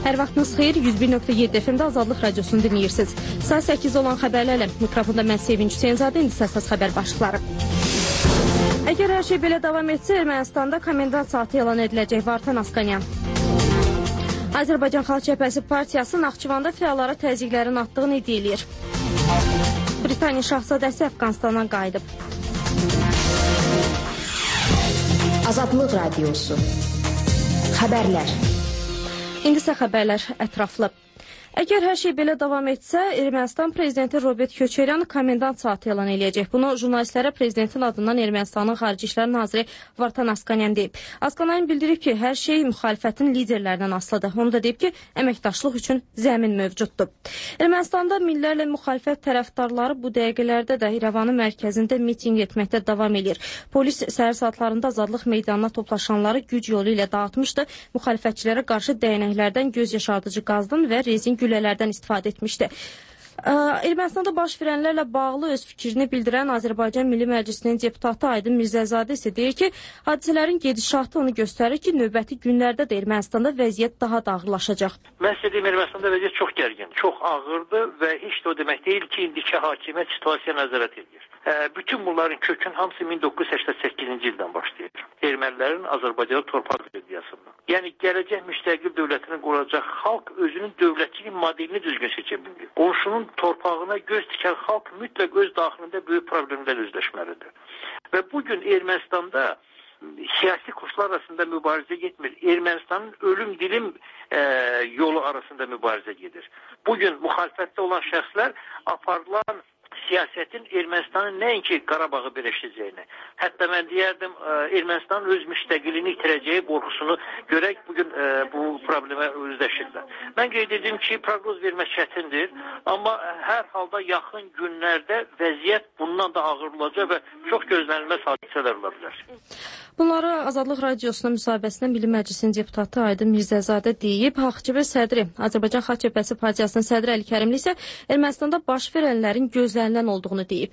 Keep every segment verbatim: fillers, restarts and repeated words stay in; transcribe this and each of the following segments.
Hər vaxtınız xeyir, yüz bir nöqtə yeddi F M-də Azadlıq Radiosunu dinləyirsiniz. Saat səkkiz olan xəbərlərlə mikrofonda mən Sevinç Hüseynzadə, indi səsəz xəbər başlıqları. Əgər hər şey belə davam etsə, Ermənistanda komendant saatı elan ediləcək. Vartan Askanyan. Azərbaycan Xalq Cəbhəsi Partiyası Naxçıvanda fəallara təzyiqlərin artdığını iddia eləyir. Britaniya şahzadəsi Əfqanistandan qayıdıb. Azadlıq Radiosu. Xəbərlər. İndi isə xəbərlər ətraflı. Əgər hər şey belə davam etsə, Ermənistan prezidenti Robert Köçəryan komendant saatı elan eləyəcək. Bunu jurnalistlərə prezidentin adından Ermənistanın Xarici İşlər naziri Vartan Askanyan deyib. Askanyan bildirib ki, hər şey müxalifətin liderlərindən asılıdır. Onu da deyib ki, əməkdaşlıq üçün zəmin mövcuddur. Ermənistanda minlərlə müxalifət tərəfdarları bu dəqiqələrdə də İrəvanın mərkəzində miting etməkdə davam edir. Polis səhər saatlarında Azadlıq meydanına toplaşanları güc yolu ilə dağıtmışdı. Müxalifətçilərə qarşı dəyənəklərdən, göz yaşardıcı qazdan və rezin güllələrdən istifadə etmişdi. Ermənistanda baş verənlərlə bağlı öz fikrini bildirən Azərbaycan Milli Məclisinin deputatı Aydın Mirzəzadə isə deyir ki, hadisələrin gedişatı onu göstərir ki, növbəti günlərdə də Ermənistanda vəziyyət daha da ağırlaşacaq. Mən sizə deyim, Ermənistanda vəziyyət çox gərgin, çox ağırdır və heç də o demək deyil ki, indiki hakimiyyət situasiya nəzarət edir. Bütün bunların kökün hamısı min doqquz yüz səksən səkkizinci ildən başlayır. Ermənilərin Azərbaycana torpaq verdiyasından. Yəni, gələcək müstəqil dövlətini quracaq xalq özünün dövlətçilik modelini düzgün seçə bilmir. Qonşunun torpağına göz dikən xalq mütləq öz daxilində böyük problemlərlə üzləşməlidir. Və bugün Ermənistanda siyasi kurslar arasında mübarizə getmir. Ermənistanın ölüm dilim e, yolu arasında mübarizə gedir. Bugün müxalifətdə olan şəxslər aparılan siyasətin Ermənistanın nəinki Qarabağı birləşdirəcəyini, hətta mən deyərdim, Ermənistanın öz müstəqilini itirəcəyi qorxusunu görək bugün e, bu problemə üzləşirlər. Mən qeyd edim ki, proqnoz vermək çətindir, amma hər halda yaxın günlərdə vəziyyət bundan da ağır olacaq və çox gözlənilməz hadisələr ola bilər. Bunları Azadlıq Radiosuna müsahibəsində Milli Məclisin deputatı Aydın Mirzəzadə deyib. Xalq sədri, Azərbaycan Xalq Cəbhəsi Partiyasının sədri Əli Kərimli isə Ermənistanda baş verənlərin gözlənilən olduğunu deyib.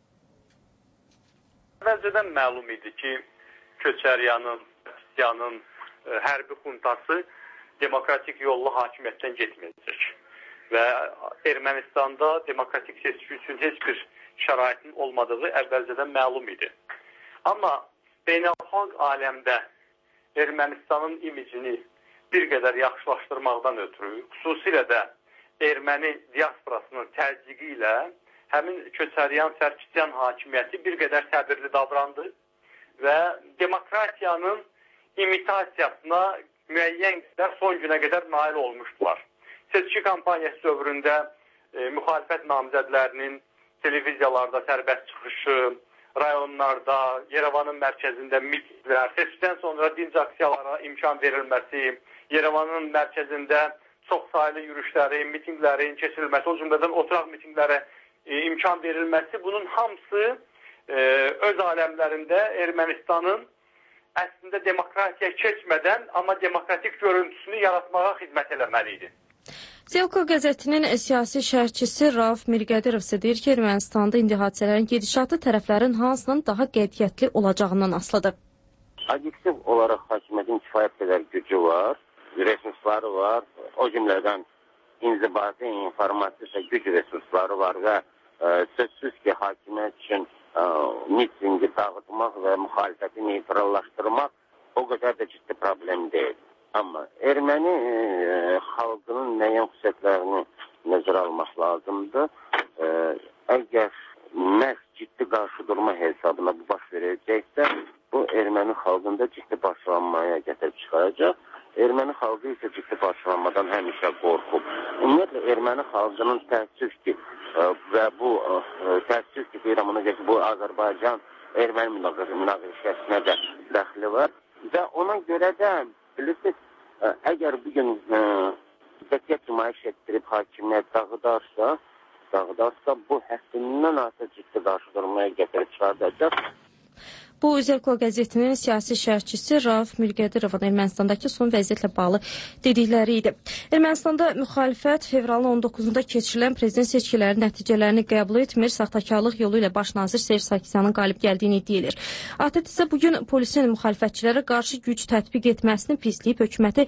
Əvvəlcədən məlum idi ki, Köçəryanın, Partiyanın hərbi xuntası demokratik yolla hakimiyyətdən getməyəcək. Və Ermənistanda demokratik seçki üçün heç bir şəraitin olmadığı əvvəlcədən məlum idi. Amma beynəlxalq aləmdə Ermənistanın imicini bir qədər yaxşılaşdırmaqdan ötürü, xüsusilə də erməni diasporasının təzyiqi ilə həmin Köçəryan Sərkisyan hakimiyyəti bir qədər səbirli davrandı və demokratiyanın imitasiyasına müəyyən qədər son günə qədər nail olmuşdular. Seçki kampaniyası dövründə e, müxalifət namizədlərinin televiziyalarda sərbəst çıxışı, rayonlarda, Yerevanın mərkəzində mitinglər, seçkidən sonra dinc aksiyalara imkan verilməsi, Yerevanın mərkəzində çox saylı yürüşlərin, mitinglərin keçirilməsi, o cümlədən oturaq mitinglərə e, imkan verilməsi, bunun hamısı e, öz aləmlərində Ermənistanın əslində demokratiya keçmədən, amma demokratik görüntüsünü yaratmağa xidmət eləməli idi. Zelko qəzetinin siyasi şərhçisi Rauf Mirqədirov isə deyir ki, Ermənistanda indi hadisələrin gedişatı tərəflərin hansının daha qətiyyətli olacağından asılıdır. Obyektiv olaraq hakimiyyətin kifayət qədər gücü var, resursları var, o cümlədən inzibati, informasiya güc resursları var və e, sözsüz ki, hakimiyyət üçün e, mitingi dağıtmaq və müxalifəti neytrallaşdırmaq o qədər də ciddi problem deyil. Amma erməni e, xalqının müəyyən xüsusiyyətlərini nəzərə almaq lazımdır. E, əgər məhz ciddi qarşıdurma hesabına bu baş verəcəksə, bu erməni xalqında ciddi parçalanmaya gətirib çıxaracaq. Erməni xalqı isə ciddi parçalanmadan həmişə qorxub. Ümumiyyətlə, erməni xalqının təəssüf ki, e, və bu e, təəssüf ki, deyirəm ona görə ki, bu Azərbaycan erməni münaqişəsinə də dəxli var və ona görə də bilirsiniz, əgər bugün qətiyyət nümayiş etdirib hakimiyyət dağıdarsa, dağıdarsa bu həddindən artıq ciddi qarşıdurmaya gətirib çıxardacaq. Bu, Zelko qəzetinin siyasi şərhçisi Rauf Mirqədirovun Ermənistandakı son vəziyyətlə bağlı dedikləri idi. Ermənistanda müxalifət fevralın on doqquzunda keçirilən prezident seçkilərinin nəticələrini qəbul etmir, saxtakarlıq yolu ilə baş nazir Serj Sarkisyanın qalib gəldiyini iddia edir. A T T isə bugün polisin müxalifətçilərə qarşı güc tətbiq etməsini pisləyib, hökuməti